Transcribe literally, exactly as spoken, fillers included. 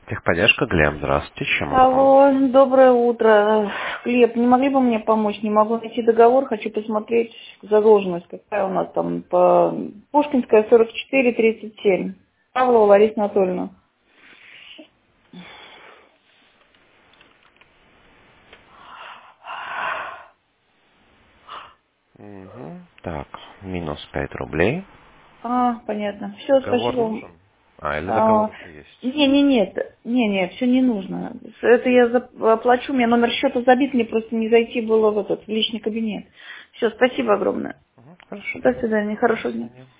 Техподдержка, Глеб, здравствуйте, чем могу помочь? Алло, доброе утро. Глеб, не могли бы мне помочь? Не могу найти договор, хочу посмотреть задолженность, какая у нас там по Пушкинская сорок четыре тридцать семь. Павлова Лариса Анатольевна. Мгм. Так, минус пять рублей. А, понятно. Все, Договор спасибо вам. нужен? А, или А, договор уже есть? не, не, нет, не, не, все не нужно. Это я зап- оплачу, у меня номер счета забит, мне просто не зайти было в этот в личный кабинет. Все, спасибо огромное. Мгм. Хорошо, До тогда. свидания, До хорошего дня. свидания.